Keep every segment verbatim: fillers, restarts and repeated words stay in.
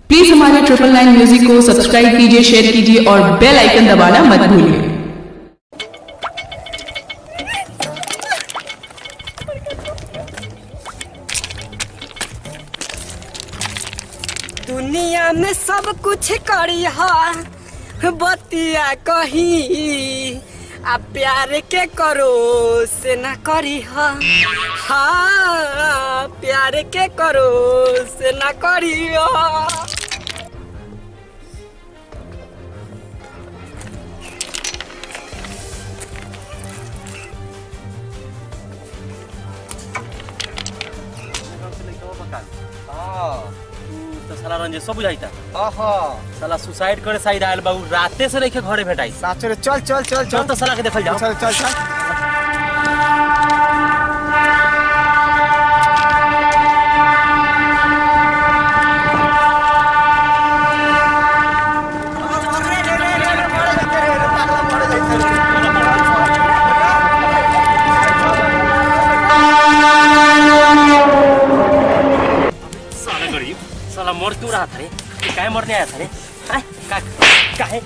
Please हमारे triple nine music को subscribe कीजिए, शेयर कीजिए और बेल आइकन दबाना मत भूलिए। दुनिया में सब कुछ करी हा बतिया कही आ प्यार के करो से न करी हा हाँ प्यार के करो से न करी हा। तो साला रंजे सब बुझाइता आहा साला सुसाइड करे साइड आयल बाबू राते से लेके घरे भेटाई साचो रे चल चल चल चल तो साला के देखल जाओ चल चल चल साला मर क्यों रहा था रे? काहे मरने आया था रे? हैं? का काहे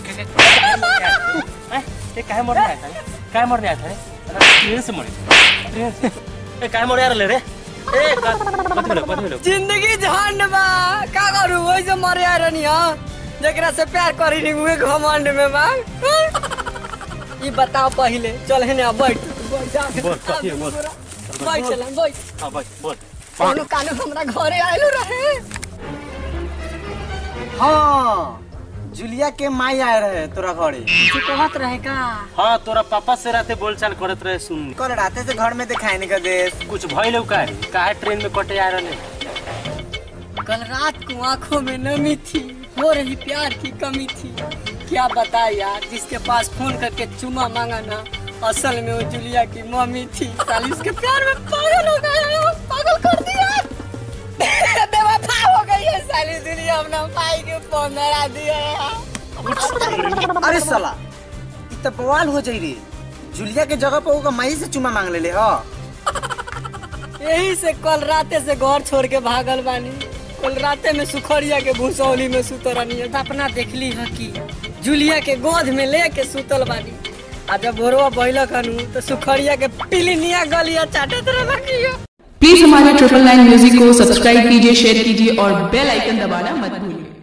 ये काहे मरने आया था रे? काहे मरने आया था रे? ट्रेन से मरे ट्रेन से ए काहे मर यार ले रे? ए मत बोलो मत बोलो जिंदगी झंड बा का करू वैसे मरे आ रहनी हां जेकरा से प्यार करी नी हुए घमंड में बा। ई बताओ पहले चल है ना बैठ बैठ जा बोल कथि बोल बैठ चल बैठ हां बैठ बोल कोनो कानो हमरा घरे आइलो रहे। हाँ जुलिया के माई आए रहे तोरा घरे तू कहत रहे का हां तोरा पापा से राते बोलचाल करत रहे सुन कल राते से घर में दिखाई नहीं का देश कुछ भइल का रे? काहे ट्रेन में कटे आ रहले? कल रात को आंखों में नमी थी, हो रही प्यार की कमी थी। क्या बता यार, जिसके पास फोन करके चुमा मांगा ना असल में वो जुलिया की मम्मी थी। साली उसके प्यार में पागल हो गया, पागल कर दिया। बेवफा हो गई है साली जुलिया, अपना भाई के फोन धरा दिया। अरे साला इ त बवाल हो जाई रे। जुलिया के जगह पर ओका माई से चुमा मांग लेले ह। यही से कल राते से घर छोड़ के भागल बानी। कल राते में सुखरिया के भूसौली में सुतरनी है, अपना देखली है कि जुलिया के गोद में लेके सुतल बानी। आ जब भोरवा बहिलक हनु तो सुखरिया के पिलिनिया गलिया चाटत रहलकियो। प्लीज हमारे ट्रिपल नाइन म्यूजिक को सब्सक्राइब कीजिए, शेयर कीजिए और बेल आइकन दबाना मत भूलिए।